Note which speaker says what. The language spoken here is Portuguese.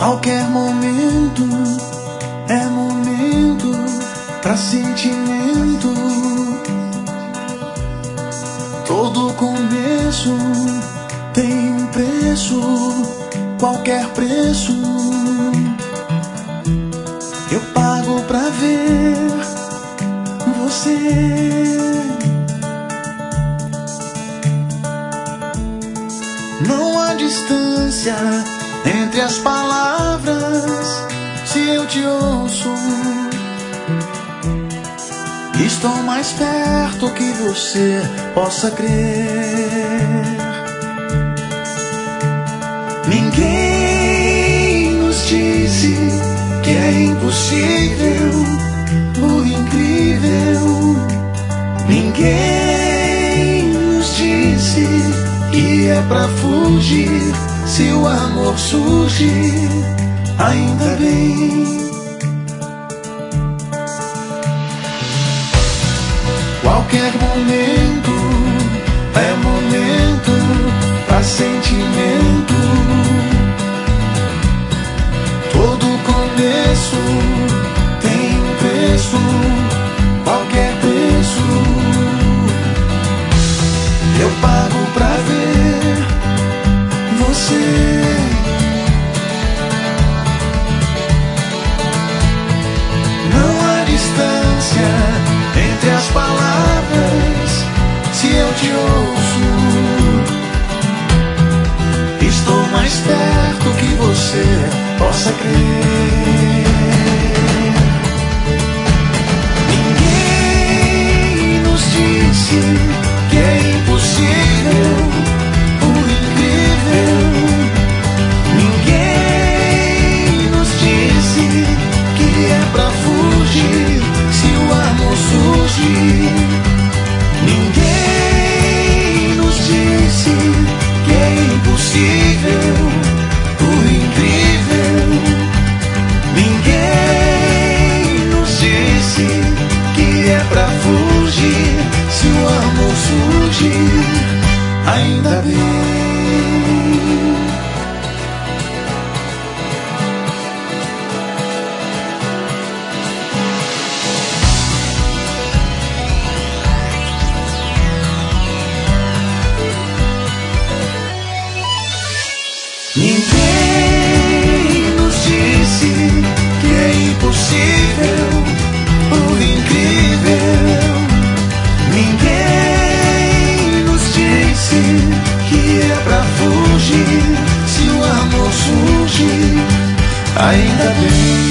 Speaker 1: Qualquer momento é momento pra sentimento. Todo começo tem um preço, qualquer preço eu pago pra ver você. Não há distância entre as palavras, se eu te ouço, estou mais perto que você possa crer. Ninguém nos disse que é impossível o incrível. Ninguém nos disse que é pra fugir se o amor surgir. Ainda bem. Qualquer momento é momento pra sentimento. Todo começo tem um preço, qualquer preço eu pago pra ver você. Não há distância entre as palavras, se eu te ouço, estou mais perto que você possa crer. Ninguém nos disse que é impossível o incrível. Ninguém nos disse que é pra fugir se o amor surgir. Ninguém nos disse que é impossível o incrível. Ninguém nos disse que é pra fugir se o amor surgir. Ainda bem. Ninguém nos disse que é impossível o incrível. Ninguém nos disse que é pra fugir se o amor surgir. Ainda bem.